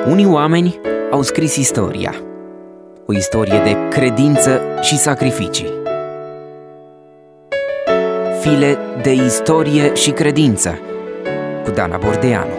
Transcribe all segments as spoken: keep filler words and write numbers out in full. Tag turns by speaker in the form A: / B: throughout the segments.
A: Unii oameni au scris istoria, o istorie de credință și sacrificii. File de istorie și credință cu Dana Bordeanu.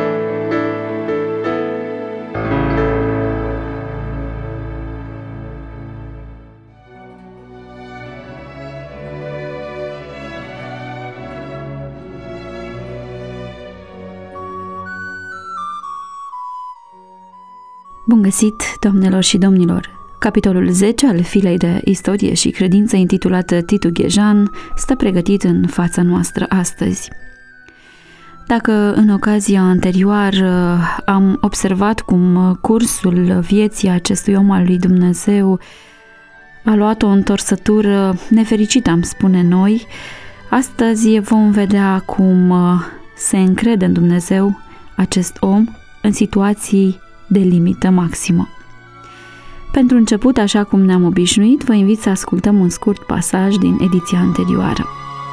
B: Bun găsit, doamnelor și domnilor! Capitolul zece al filei de istorie și credință, intitulată Titu Ghejan, stă pregătit în fața noastră astăzi. Dacă în ocazia anterioară am observat cum cursul vieții acestui om al lui Dumnezeu a luat o întorsătură nefericită, am spune noi, astăzi vom vedea cum se încrede în Dumnezeu acest om în situații de limită maximă. Pentru început, așa cum ne-am obișnuit, vă invit să ascultăm un scurt pasaj din ediția anterioară.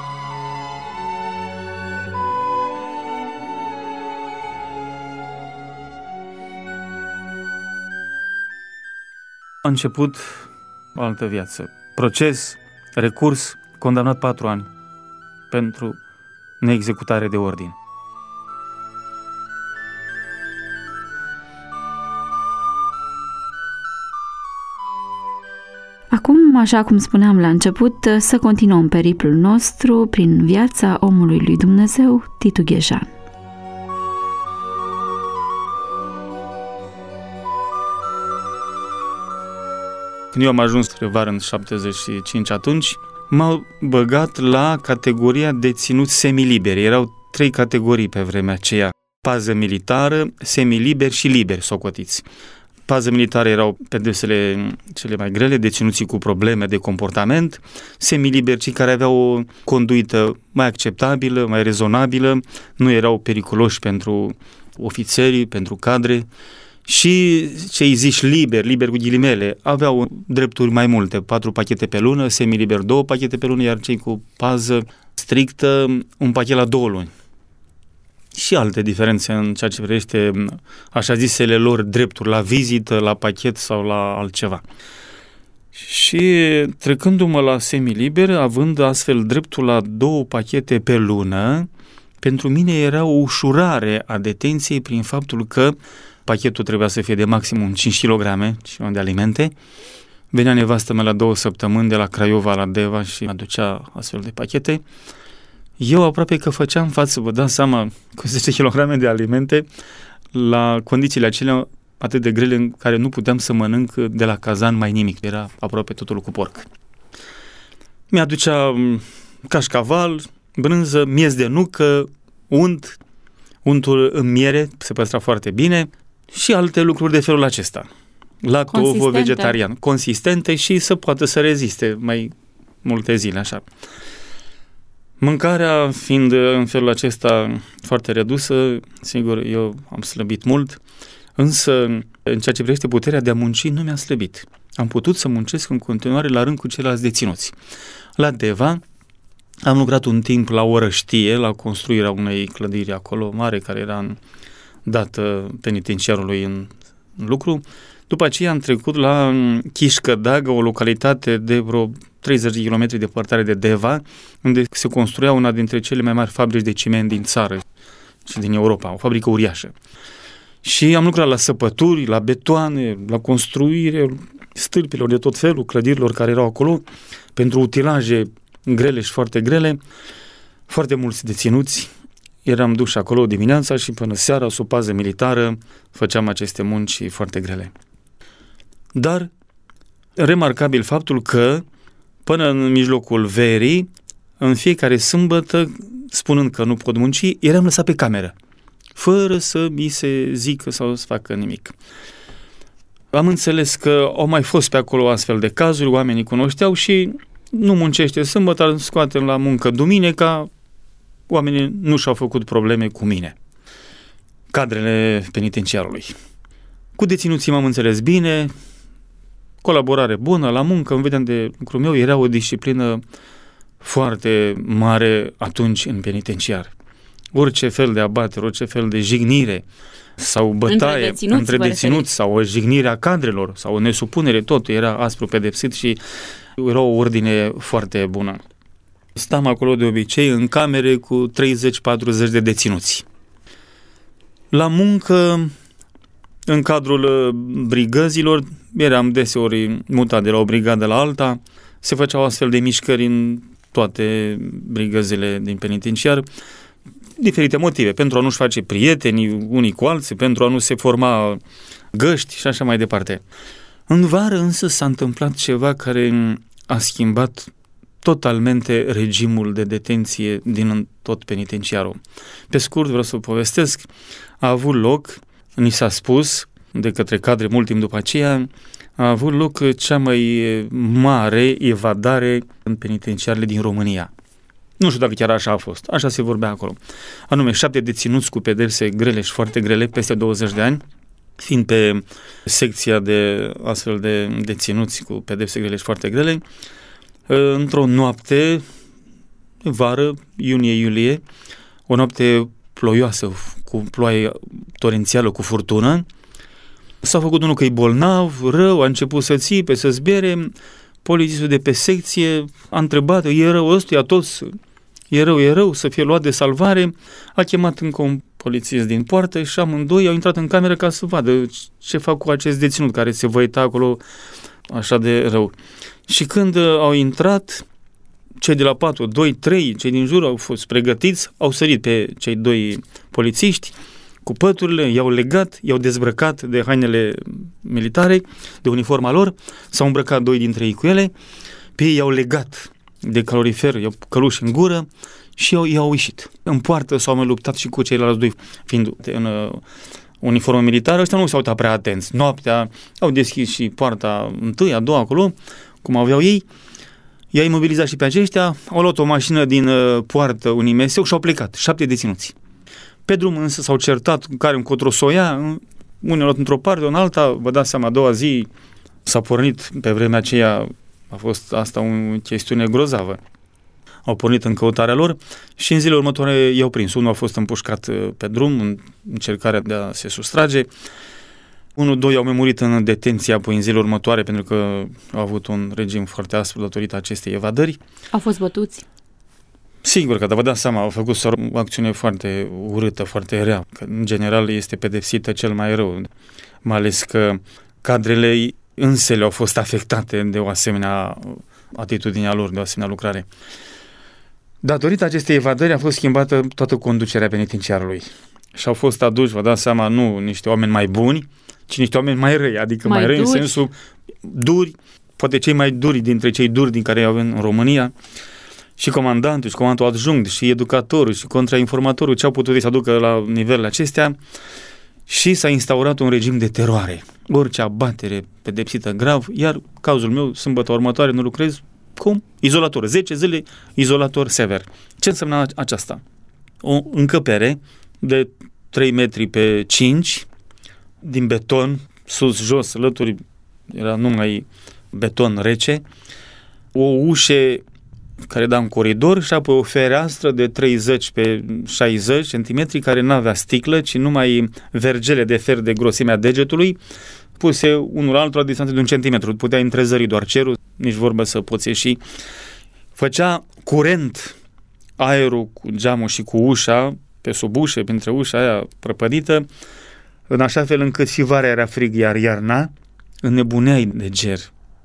C: A început o altă viață. Proces, recurs, condamnat patru ani pentru neexecutare de ordin.
B: Acum, așa cum spuneam la început, să continuăm periplul nostru prin viața omului lui Dumnezeu, Titu Ghejan.
C: Când eu am ajuns spre vară în șaptezeci și cinci, atunci m-au băgat la categoria deținuți semiliberi. Erau trei categorii pe vremea aceea: pază militară, semiliberi și liberi socotiți. Pază militară erau pedepsele cele mai grele, deținuții cu probleme de comportament, semiliberi cei care aveau o conduită mai acceptabilă, mai rezonabilă, nu erau periculoși pentru ofițeri, pentru cadre, și cei ziși liberi, liberi cu ghilimele, aveau drepturi mai multe, patru pachete pe lună, semiliberi două pachete pe lună, iar cei cu pază strictă un pachet la două luni. Și alte diferențe în ceea ce privește așa zisele lor drepturi la vizită, la pachet sau la altceva. Și trecându-mă la semiliber, având astfel dreptul la două pachete pe lună, pentru mine era o ușurare a detenției prin faptul că pachetul trebuia să fie de maximum cinci kilograme de alimente. Venea nevastă mea la două săptămâni de la Craiova la Deva și aducea astfel de pachete. Eu aproape că făceam față, vă dați seama, cu zece kilograme de alimente la condițiile acelea atât de grele în care nu puteam să mănânc de la cazan mai nimic. Era aproape totul cu porc. Mi-aducea cașcaval, brânză, miez de nucă, unt, untul în miere, se păstra foarte bine, și alte lucruri de felul acesta. Lacto-ovo vegetarian, consistente și să poată să reziste mai multe zile, așa. Mâncarea fiind în felul acesta foarte redusă, sigur, eu am slăbit mult, însă în ceea ce privește puterea de a munci nu mi-a slăbit. Am putut să muncesc în continuare la rând cu ceilalți deținuți. La Deva am lucrat un timp la Orăștie, la construirea unei clădiri acolo mare, care era dată penitenciarului în lucru. După aceea am trecut la Chișcădagă, o localitate de vreo treizeci de kilometri departare de Deva, unde se construia una dintre cele mai mari fabrici de ciment din țară și din Europa, o fabrică uriașă. Și am lucrat la săpături, la betoane, la construire stâlpilor de tot felul, clădirilor care erau acolo, pentru utilaje grele și foarte grele, foarte mulți deținuți. Eram duși acolo dimineața și până seara, sub pază militară, făceam aceste munci foarte grele. Dar remarcabil faptul că până în mijlocul verii, în fiecare sâmbătă, spunând că nu pot munci, eram lăsat pe cameră, fără să mi se zică sau să facă nimic. Am înțeles că au mai fost pe acolo astfel de cazuri, oamenii cunoșteau și nu muncește sâmbătă, îl scoatem la muncă duminica, oamenii nu și-au făcut probleme cu mine. Cadrele penitenciarului. Cu deținuții m-am înțeles bine, colaborare bună, la muncă, îmi vedeam de lucrul meu, era o disciplină foarte mare atunci în penitenciar. orice fel de abatere, orice fel de jignire sau bătaie
B: între deținuți,
C: între deținuți sau o jignire a cadrelor sau o nesupunere, tot era aspru pedepsit și era o ordine foarte bună. Stam acolo de obicei în camere cu treizeci patruzeci de deținuți. La muncă, în cadrul brigăzilor, eram deseori mutat de la o brigadă la alta, se făceau astfel de mișcări în toate brigăzile din penitenciar, diferite motive, pentru a nu-și face prieteni unii cu alții, pentru a nu se forma găști și așa mai departe. În vară însă s-a întâmplat ceva care a schimbat totalmente regimul de detenție din tot penitenciarul. Pe scurt, vreau să vă povestesc, a avut loc, ni s-a spus de către cadre mult timp după aceea, a avut loc cea mai mare evadare în penitenciarele din România. Nu știu dacă chiar așa a fost, așa se vorbea acolo. Anume, șapte deținuți cu pedepse grele și foarte grele, peste douăzeci de ani, fiind pe secția de astfel de deținuți cu pedepse grele și foarte grele, într-o noapte, vară, iunie-iulie, o noapte ploioasă, cu ploaie torențială, cu furtună, s-a făcut unul că e bolnav, rău, a început să țipe, să zbere, polițistul de pe secție a întrebat, e rău ăstuia, toți, e rău, e rău, să fie luat de salvare, a chemat încă un polițist din poartă și amândoi au intrat în cameră ca să vadă ce fac cu acest deținut care se văita acolo așa de rău. Și când au intrat, cei de la patru, doi, trei, cei din jur au fost pregătiți, au sărit pe cei doi polițiști cu păturile, i-au legat, i-au dezbrăcat de hainele militare, de uniforma lor, s-au îmbrăcat doi dintre ei cu ele, pe ei i-au legat de calorifer, i-au căluși în gură și i-au, i-au ieșit. În poartă s-au mai luptat și cu ceilalți doi, fiind în uh, uniformă militară, ăștia nu s-au uitat prea atenți. Noaptea au deschis și poarta întâi, a doua acolo, cum aveau ei, i-a imobilizat și pe aceștia, au luat o mașină din uh, poartă unui meseu și au plecat, șapte deținuți. Pe drum însă s-au certat, care încotro soia, unii au luat într-o parte, în alta, vă dați seama, a doua zi s-a pornit, pe vremea aceea a fost asta o chestiune grozavă. Au pornit în căutarea lor și în zilele următoare i-au prins. Unul a fost împușcat pe drum în încercarea de a se sustrage. Unul, doi au mai murit în detenție apoi în zilele următoare pentru că au avut un regim foarte aspru datorită acestei evadări.
B: Au fost bătuți?
C: Sigur că, dar vă dați seama, au făcut o acțiune foarte urâtă, foarte rea, că în general este pedepsită cel mai rău, mai ales că cadrele însele au fost afectate de o asemenea atitudine a lor, de o asemenea lucrare. Datorită acestei evadări a fost schimbată toată conducerea penitenciarului și au fost aduși, vă dați seama, nu niște oameni mai buni, ci niște oameni mai răi, adică mai, mai răi duri. În sensul duri, poate cei mai duri dintre cei duri din care avem în România, și comandantul, și comandantul adjunct, și educatorul, și contrainformatorul, ce au putut să aducă la nivelele acestea, și s-a instaurat un regim de teroare. Orice abatere pedepsită grav, iar cazul meu, sâmbătă următoare, nu lucrez, cum? Izolator. zece zile, izolator sever. Ce înseamnă aceasta? O încăpere de trei metri pe cinci, din beton, sus, jos, lături, era numai beton rece, o ușă care da în coridor și apoi o fereastră de treizeci pe șaizeci centimetri care nu avea sticlă, ci numai vergele de fer de grosimea degetului, puse unul altul la distanță de un centimetru. Putea întrezări doar cerul, nici vorbă să poți ieși. Făcea curent aerul cu geamul și cu ușa, pe sub ușă, printre ușa aia prăpădită, în așa fel încât și vara era frig, iar iarna înnebuneai de ger.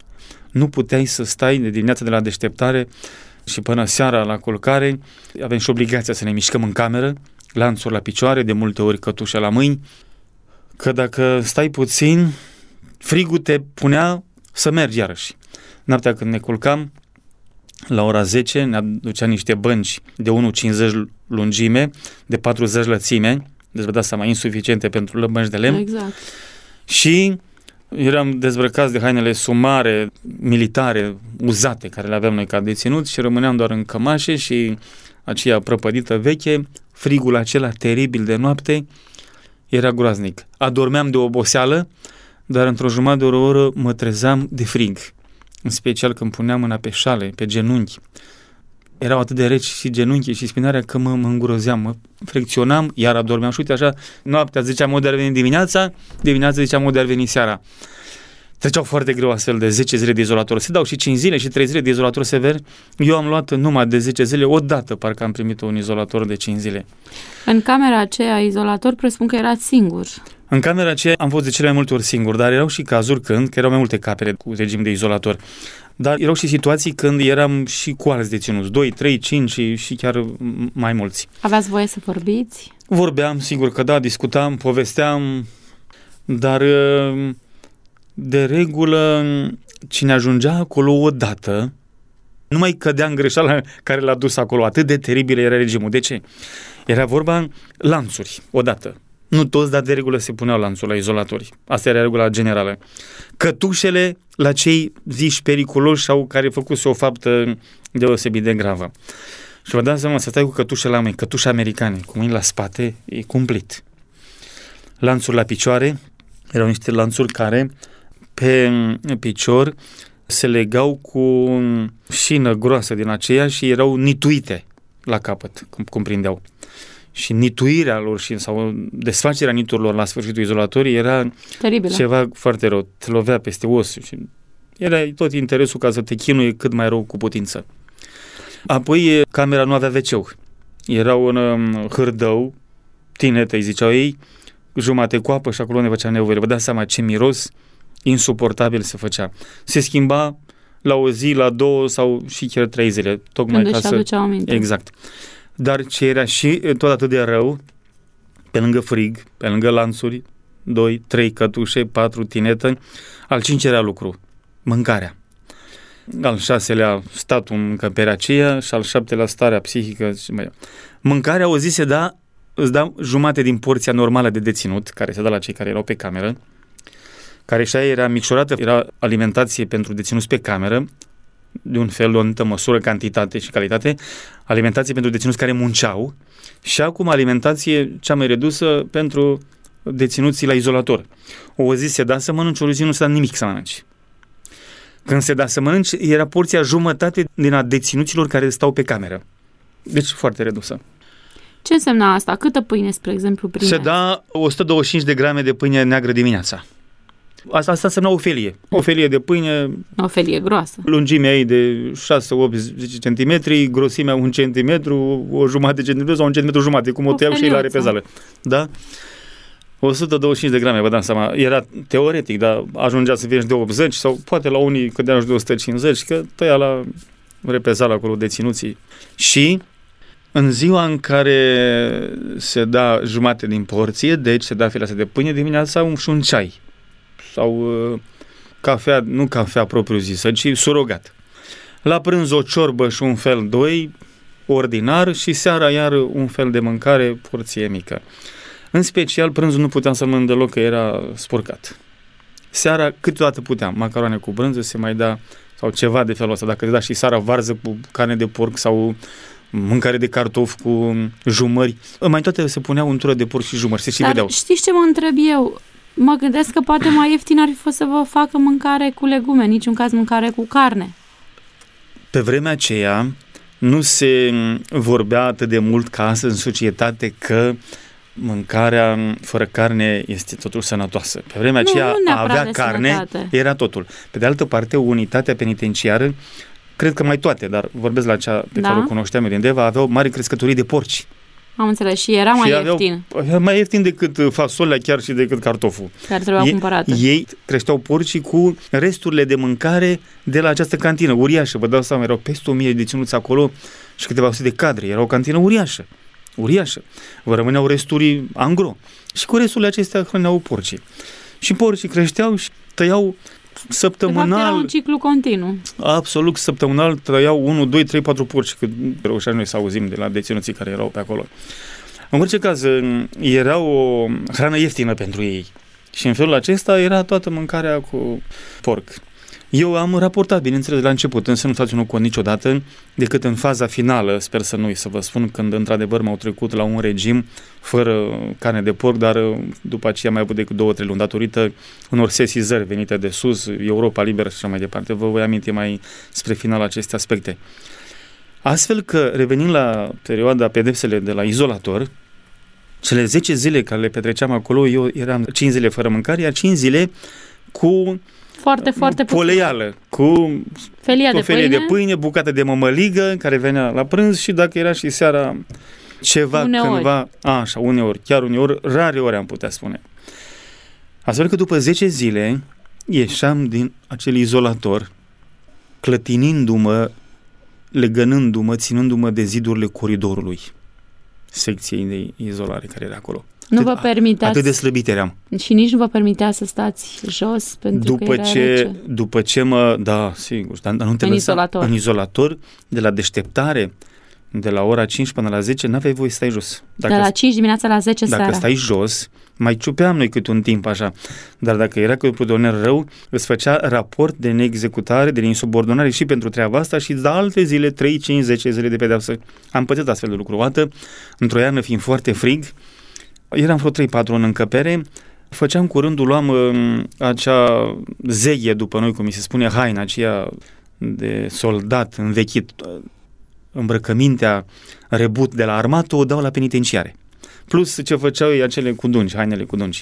C: Nu puteai să stai de dimineața de la deșteptare și până seara la culcare. Avem și obligația să ne mișcăm în cameră, lanțuri la picioare, de multe ori cătușe la mâini, că dacă stai puțin, frigul te punea să mergi iarăși. Noaptea când ne culcam, la ora zece, ne aducea niște bănci de unu virgulă cincizeci lungime, de patruzeci lățime, deci vă dați seama, insuficiente pentru bănci de lemn.
B: Exact.
C: Și eram dezbrăcați de hainele sumare, militare, uzate, care le aveam noi ca deținuți și rămâneam doar în cămașe și aceea prăpădită veche, frigul acela teribil de noapte era groaznic. Adormeam de oboseală, dar într-o jumătate de o oră mă trezeam de frig, în special când puneam mâna pe șale, pe genunchi. erau atât de reci și genunchii și spinarea că mă, mă îngrozeam, mă fricționam, iar adormeam și uite așa, noaptea ziceam o de ar veni dimineața, dimineața ziceam o de ar veni seara. Treceau foarte greu astfel de zece zile de izolator. Se dau și cinci zile și trei zile de izolator sever. Eu am luat numai de zece zile, odată parcă am primit un izolator de cinci zile.
B: În camera aceea izolator presupun că erați singur.
C: În camera aceea am fost de cele mai multe ori singur, dar erau și cazuri când, că erau mai multe camere cu regim de izolator, dar erau și situații când eram și cu alți deținuți, doi, trei, cinci și, și chiar mai mulți.
B: Aveați voie să vorbiți?
C: Vorbeam, sigur că da, discutam, povesteam, dar de regulă cine ajungea acolo odată nu mai cădea în greșeala care l-a dus acolo. Atât de teribil era regimul. De ce? Era vorba lanțuri, odată. Nu toți, dar de regulă se puneau lanțuri la izolatori. Asta era regula generală. Cătușele la cei ziși periculoși sau care făcuse o faptă deosebit de gravă. Și vă dați seama, să stai cu cătușe la mâini, cătușe americane, cu mâini la spate, e cumplit. Lanțuri la picioare, erau niște lanțuri care pe picior se legau cu șină groasă din aceea și erau nituite la capăt, cum cumprindeau. Și nituirea lor și, sau desfacerea niturilor la sfârșitul izolatorii era teribilă. Ceva foarte rău. Te lovea peste os și era tot interesul ca să te chinuie cât mai rău cu putință. Apoi camera nu avea ve ce-ul. Era un um, hârdău, tinetă îi ziceau ei, jumate cu apă și acolo ne făcea nevoile. Vă dați seama ce miros insuportabil se făcea. Se schimba la o zi, la două sau și chiar trei zile. Tocmai
B: când
C: ca
B: își
C: să...
B: aduceau aminte.
C: Exact. Dar ce era și tot atât de rău, pe lângă frig, pe lângă lanțuri, doi, trei cătușe, patru tinetă, al cincelea lucru, mâncarea. Al șaselea statul în încăperea aceea și al șaptelea starea psihică. Mâncarea, o zi se da, îți da jumate din porția normală de deținut, care se da la cei care erau pe cameră, care și aia era micșorată, era alimentație pentru deținuți pe cameră, de un fel, de o anumită măsură, cantitate și calitate, alimentație pentru deținuți care munceau și acum alimentație cea mai redusă pentru deținuții la izolator. O zi se da să mănânci, o zi nu se da nimic să mănânci. Când se da să mănânci, era porția jumătate din a deținuților care stau pe cameră. Deci foarte redusă.
B: Ce însemna asta? Câtă pâine, spre exemplu, primeați?
C: Se da o sută douăzeci și cinci de grame de pâine neagră dimineața. Asta, asta însemna o felie. O felie de pâine...
B: O felie groasă.
C: Lungimea ei de șase opt zece centimetri, grosimea un centimetru, o jumătate de centimetru sau un centimetru jumătate, cum o, o tăiau și ei la repezală. Da? o sută douăzeci și cinci de grame, vă dați seama. Era teoretic, dar ajungea să fie de optzeci sau poate la unii cădeau și de o sută cincizeci, că tăia la repezală acolo deținuții. Și în ziua în care se da jumate din porție, deci se da fileasă de pâine dimineața un, și un ceai. Sau uh, cafea, nu cafea propriu-zisă, ci surogat. La prânz o ciorbă și un fel doi, ordinar, și seara iar un fel de mâncare, porție mică. În special, prânzul nu puteam să-l mănânc deloc, că era spurcat. Seara câteodată puteam, macaroane cu brânză, se mai da, sau ceva de felul ăsta, dacă te da și seara varză cu carne de porc sau mâncare de cartofi cu jumări. Mai toate se puneau untură de porc și jumări, se și
B: Dar
C: vedeau.
B: Știți ce mă întreb eu? Mă gândesc că poate mai ieftin ar fi fost să vă facă mâncare cu legume, în niciun caz mâncare cu carne.
C: Pe vremea aceea nu se vorbea atât de mult ca astăzi în societate că mâncarea fără carne este totuși sănătoasă. Pe vremea
B: nu,
C: aceea
B: nu
C: a avea carne
B: sănătate.
C: Era totul. Pe de altă parte, unitatea penitenciară, cred că mai toate, dar vorbesc la cea pe
B: da?
C: care o cunoșteam eu din Deva, avea o mare crescătorie de porci.
B: Am înțeles, și era mai
C: și
B: ieftin.
C: Aveau, mai ieftin decât fasolea, chiar și decât cartoful.
B: Care trebuia
C: ei,
B: cumpărată.
C: Ei creșteau porcii cu resturile de mâncare de la această cantină uriașă. Vă dau seama, erau peste o mie de deținuți acolo și câteva sute de cadre. Era o cantină uriașă. Uriașă. Vă rămâneau resturi angro. Și cu resturile acestea hrăneau porcii. Și porcii creșteau și tăiau săptămânal.
B: De fapt, era un ciclu continuu.
C: Absolut, săptămânal trăiau unu, doi, trei, patru porci, cât reușeam noi să auzim de la deținuții care erau pe acolo. În orice caz, era o hrană ieftină pentru ei. Și în felul acesta era toată mâncarea cu porc. Eu am raportat, bineînțeles, de la început, însă nu faci un cont niciodată, decât în faza finală, sper să nu-i să vă spun, când într-adevăr m-au trecut la un regim fără carne de porc, dar după aceea mai avut decât două, trei luni, datorită unor sesizări venite de sus, Europa Liberă și așa mai departe. Vă voi aminti mai spre final aceste aspecte. Astfel că, revenind la perioada pedepsele de la izolator, cele zece zile care le petreceam acolo, eu eram cinci zile fără mâncare, iar cinci zile cu
B: foarte, foarte
C: poleială, cu
B: felia
C: cu
B: de
C: felie
B: pâine,
C: de pâine, bucată de mămăligă care venea la prânz și dacă era și seara ceva
B: uneori.
C: cândva, a, așa, uneori, chiar uneori, rare ori am putea spune. Astfel că după zece zile ieșeam din acel izolator, clătinindu-mă, legănându-mă, ținându-mă de zidurile coridorului secției de izolare care era acolo.
B: Nu
C: Atât,
B: vă permiteați,
C: atât de slăbit eram.
B: și nici nu vă permitea să stați jos pentru
C: După
B: că era
C: ce,
B: rece.
C: după ce mă, da, sigur, dar nu te
B: În
C: lăsa
B: izolator.
C: în izolator, de la deșteptare, de la ora cinci până la zece, n-aveai voie să stai jos. Dacă,
B: De la cinci dimineața la zece
C: dacă
B: seara.
C: stai jos, mai ciupeam noi cât un timp așa, dar dacă era cu prudoner rău, îți făcea raport de neexecutare, de insubordonare și pentru treaba asta și îți da alte zile, trei, cinci, zece zile de pedeapsă. Am pățit astfel de lucru. O dată, într-o iarnă fiind foarte frig, eram vreo trei patru în încăpere, făceam cu rândul, luam uh, acea zeghie, după noi, cum mi se spune, haina aceea de soldat învechit, uh, îmbrăcămintea rebut de la armată, o dau la penitenciare. Plus ce făceau ei acele cu dungi, hainele cu dungi.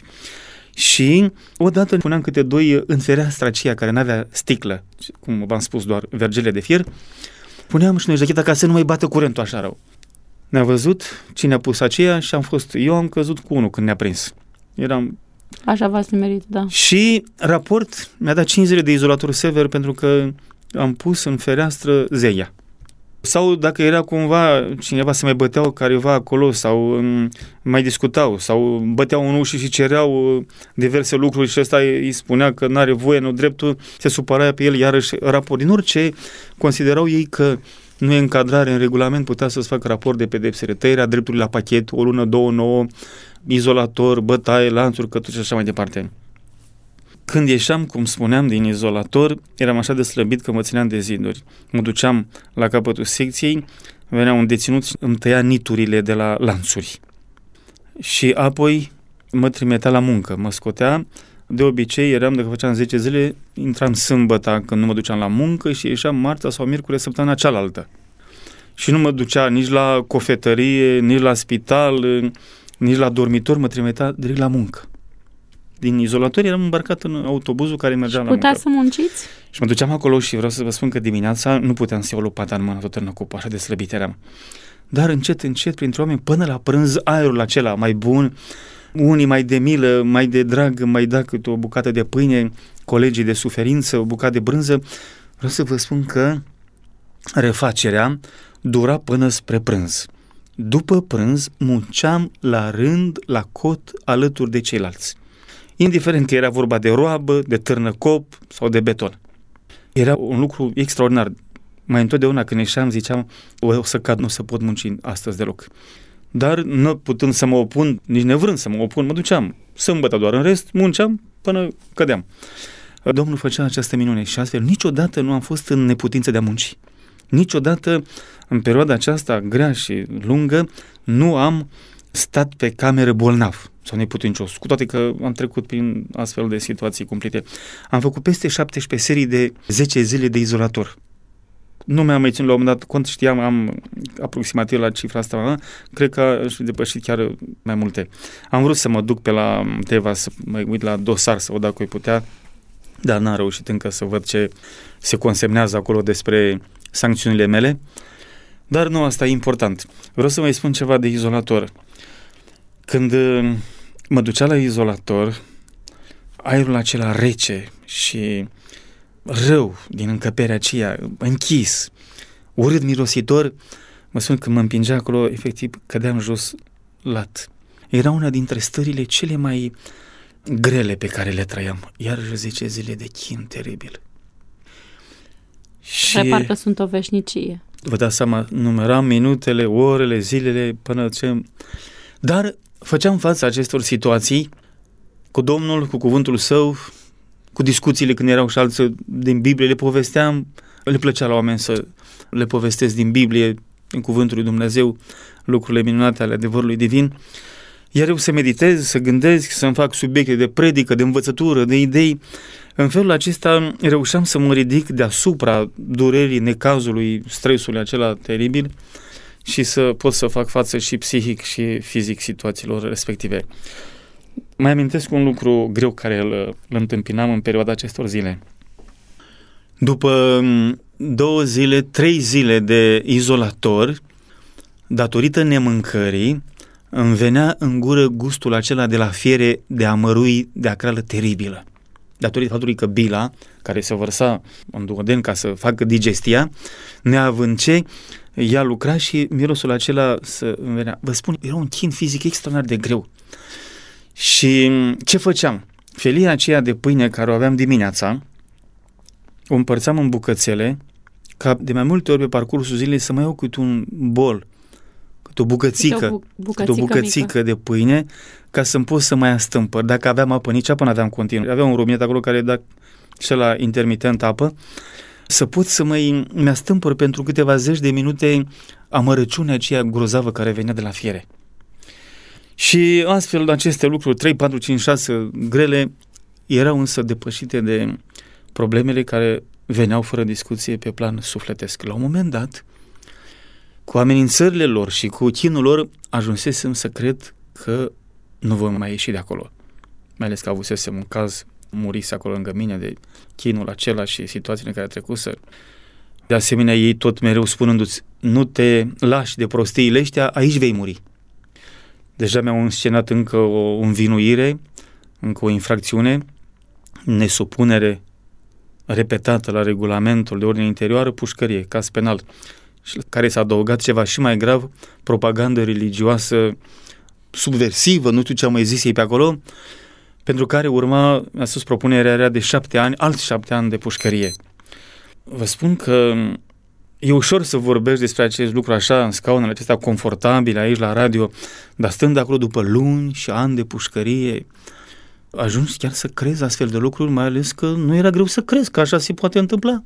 C: Și odată puneam câte doi în fereastra aceea care n-avea sticlă, cum v-am spus, doar vergele de fier, puneam și noi jacheta ca să nu mai bată curentul așa rău. Ne-a văzut cine a pus aceea și am fost, eu am căzut cu unul când ne-a prins. Eram...
B: Așa v-ați nimerit, da.
C: Și raport mi-a dat cinci zile de izolator sever pentru că am pus în fereastră zeia. Sau dacă era cumva cineva să mai băteau careva acolo sau um, mai discutau sau băteau în uși și cereau diverse lucruri și ăsta îi spunea că n-are voie, nu dreptul, se supăra pe el, iarăși raport. Din orice considerau ei că nu e încadrare în regulament, putea să-ți facă raport de pedepsere, tăierea dreptului la pachet, o lună, două, nouă, izolator, bătaie, lanțuri, cătuși și așa mai departe. Când ieșeam, cum spuneam, din izolator, eram așa de slăbit că mă țineam de ziduri. Mă duceam la capătul secției, venea un deținut și îmi tăia niturile de la lanțuri. Și apoi mă trimitea la muncă, mă scotea. De obicei eram, dacă făceam zece zile, intram sâmbătă când nu mă duceam la muncă și ieșeam marțea sau miercuri săptămâna cealaltă. Și nu mă ducea nici la cofetărie, nici la spital, nici la dormitor, mă trimitea direct la muncă. Din izolator eram îmbarcat în autobuzul care mergea la muncă.
B: Puteați să munciți?
C: Și mă duceam acolo și vreau să vă spun că dimineața nu puteam să iau lopata în mână tot în cupă, așa de slăbit eram. Dar încet, încet, printre oameni, până la prânz, aerul acela mai bun, unii mai de milă, mai de drag, mai da câte o bucată de pâine, colegii de suferință, o bucată de brânză. Vreau să vă spun că refacerea dura până spre prânz. După prânz, munceam la rând, la cot, alături de ceilalți. Indiferent că era vorba de roabă, de târnăcop sau de beton. Era un lucru extraordinar. Mai întotdeauna când ieșeam ziceam, o să cad, nu o să pot munci astăzi deloc. Dar nu putând să mă opun, nici nevrând să mă opun, mă duceam sâmbătă doar, în rest munceam până cădeam. Domnul făcea această minune și astfel niciodată nu am fost în neputință de a munci. Niciodată în perioada aceasta grea și lungă nu am stat pe cameră bolnav sau neputincios, cu toate că am trecut prin astfel de situații cumplite. Am făcut peste șaptesprezece serii de zece zile de izolator. Nu mi-am mai ținut la un moment dat cont, știam, am aproximativ la cifra asta, cred că aș fi depășit chiar mai multe. Am vrut să mă duc pe la Teva să mă uit la dosar, să văd dacă îi putea, dar n-am reușit încă să văd ce se consemnează acolo despre sancțiunile mele. Dar nu, asta e important. Vreau să mai spun ceva de izolator. Când mă ducea la izolator, aerul acela rece și rău din încăperea aceea, închis, urât mirositor, mă spun că mă împingea acolo, efectiv cădeam jos lat. Era una dintre stările cele mai grele pe care le trăiam. Iarăși zece zile de chin teribil.
B: Și parcă sunt o veșnicie.
C: Vă dați seama, numeram minutele, orele, zilele, până ce... Dar făceam față acestor situații cu Domnul, cu cuvântul Său, cu discuțiile când erau și alții din Biblie, le povesteam, le plăcea la oameni să le povestesc din Biblie, din cuvântul lui Dumnezeu, lucrurile minunate ale adevărului divin, iar eu să meditez, să gândesc, să-mi fac subiecte de predică, de învățătură, de idei, În felul acesta reușeam să mă ridic deasupra durerii, necazului, stresului acela teribil și să pot să fac față și psihic și fizic situațiilor respective. Mai amintesc un lucru greu care îl, îl întâmpinam în perioada acestor zile. După două zile, trei zile de izolator, datorită nemâncării, îmi venea în gură gustul acela de la fiere de amărui, de acrală teribilă. Datorită faptului că bila, care se vărsa în duoden ca să facă digestia, neavând ce, ea lucra și mirosul acela să îmi venea. Vă spun, era un chin fizic extraordinar de greu. Și ce făceam? Felia aceea de pâine care o aveam dimineața, o împărțeam în bucățele, ca de mai multe ori pe parcursul zilei să mai iau câte un bol, câte o bucățică, câte o, bu- câte o bucățică de pâine, ca să-mi pot să mai astâmpăr. Dacă aveam apă, nici apă n-aveam continuu. Aveam un robinet acolo care da și la intermitent apă, să pot să mai mi-astâmpăr pentru câteva zeci de minute amărăciunea aceea grozavă care venea de la fiere. Și astfel aceste lucruri, trei, patru, cinci, șase grele, erau însă depășite de problemele care veneau fără discuție pe plan sufletesc. La un moment dat, cu amenințările lor și cu chinul lor, ajunsesem să cred că nu vom mai ieși de acolo. Mai ales că avusesem un caz, murise acolo lângă mine de chinul acela și situațiile care trecuse. De asemenea, ei tot mereu spunându-ți, nu te lași de prostiile ăștia, aici vei muri. Deja mi-au înscenat încă o învinuire, încă o infracțiune, nesupunere repetată la regulamentul de ordine interioară, pușcărie, caz penal, și care s-a adăugat ceva și mai grav, propagandă religioasă subversivă, nu știu ce am mai zis ei pe acolo, pentru care urma, mi-a spus, propunerea era de șapte ani, alți șapte ani de pușcărie. Vă spun că e ușor să vorbești despre acest lucru așa, în scaunele acestea confortabile, aici la radio, dar stând acolo după luni și ani de pușcărie, ajungi chiar să crezi astfel de lucruri, mai ales că nu era greu să crezi că așa se poate întâmpla.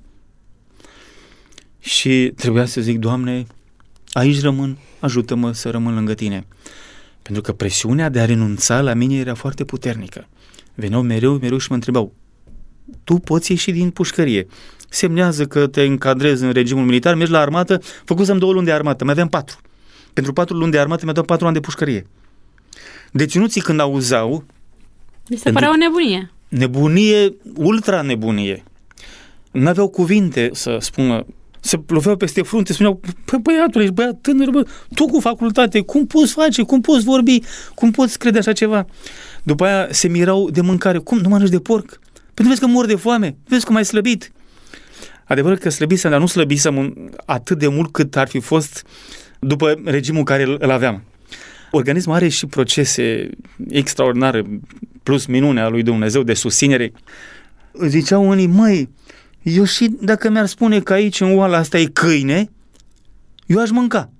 C: Și trebuia să zic, Doamne, aici rămân, ajută-mă să rămân lângă Tine. Pentru că presiunea de a renunța la mine era foarte puternică. Veneau mereu, mereu și mă întrebau, tu poți ieși din pușcărie, semnează că te încadrezi în regimul militar, mergi la armată, făcusem două luni de armată, mai aveam patru. Pentru patru luni de armată mi-a dat patru ani de pușcărie. Deținuții când auzeau,
B: mi se părea o nebunie.
C: Nebunie, ultra nebunie. N-aveau cuvinte să spună, se loveau peste frunte, spuneau, păi băiatul, ești băiat tânăr, bă, tu cu facultate, cum poți face, cum poți vorbi, cum poți crede așa ceva? După aia se mirau de mâncare, cum, nu mănânci de porc? Pentru vezi că mor de foame, vezi cum ai slăbit. Adevărul că slăbisem, dar nu slăbisem atât de mult cât ar fi fost după regimul care îl aveam. Organismul are și procese extraordinare, plus minunea lui Dumnezeu de susținere. Ziceau unii, măi, eu și dacă mi-ar spune că aici în oala asta e câine, eu aș mânca.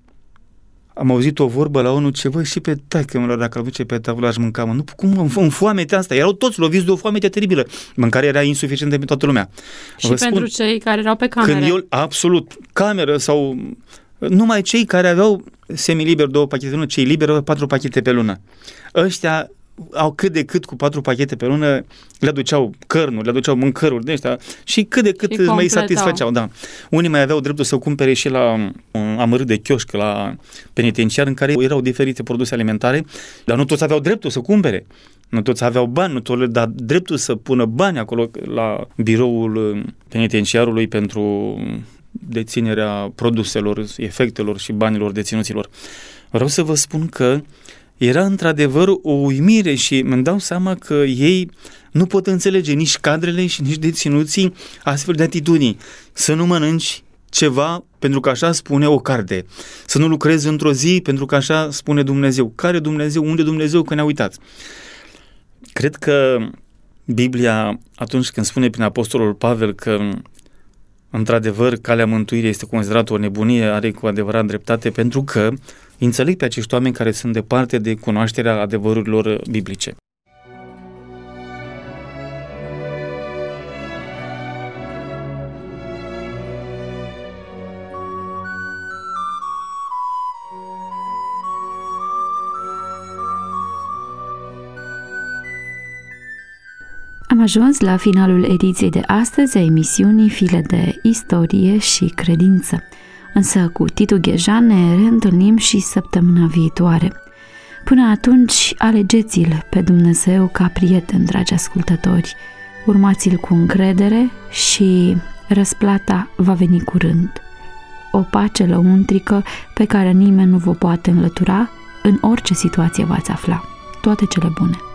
C: Am auzit o vorbă la unul, ce voi și pe taică-mă, dacă îl duce pe tavă, aș mânca, mă. Nu, cum în foamete asta? Erau toți loviți de o foamete teribilă. Mâncarea era insuficientă pentru toată lumea.
B: Și Vă pentru spun, cei care erau pe cameră.
C: Când eu, absolut, cameră sau numai cei care aveau semiliber două pachete pe lună, cei liberi aveau patru pachete pe lună. Ăștia au cât de cât cu patru pachete pe lună, le aduceau cărnuri, le aduceau mâncăruri de ăștia și cât de cât mai satisfăceau. Da. Unii mai aveau dreptul să cumpere și la un amărât de chioșc la penitenciar în care erau diferite produse alimentare, dar nu toți aveau dreptul să cumpere. Nu toți aveau bani, nu toți, dar dreptul să pună bani acolo la biroul penitenciarului pentru deținerea produselor, efectelor și banilor deținuților. Vreau să vă spun că era într-adevăr o uimire și îmi dau seama că ei nu pot înțelege nici cadrele și nici deținuții astfel de atitudini. Să nu mănânci ceva pentru că așa spune o carte. Să nu lucrezi într-o zi pentru că așa spune Dumnezeu. Care Dumnezeu? Unde Dumnezeu? Că ne-a uitat. Cred că Biblia, atunci când spune prin Apostolul Pavel că într-adevăr calea mântuirii este considerată o nebunie, are cu adevărat dreptate, pentru că înțeleg pe acești oameni care sunt departe de cunoașterea adevărurilor biblice.
B: Am Am ajuns la finalul ediției de astăzi a emisiunii File de Istorie și Credință. Însă cu Titu Ghejan ne reîntâlnim și săptămâna viitoare. Până atunci, alegeți-l pe Dumnezeu ca prieten, dragi ascultători. Urmați-l cu încredere și răsplata va veni curând. O pace lăuntrică pe care nimeni nu vă poate înlătura în orice situație v-ați afla. Toate cele bune!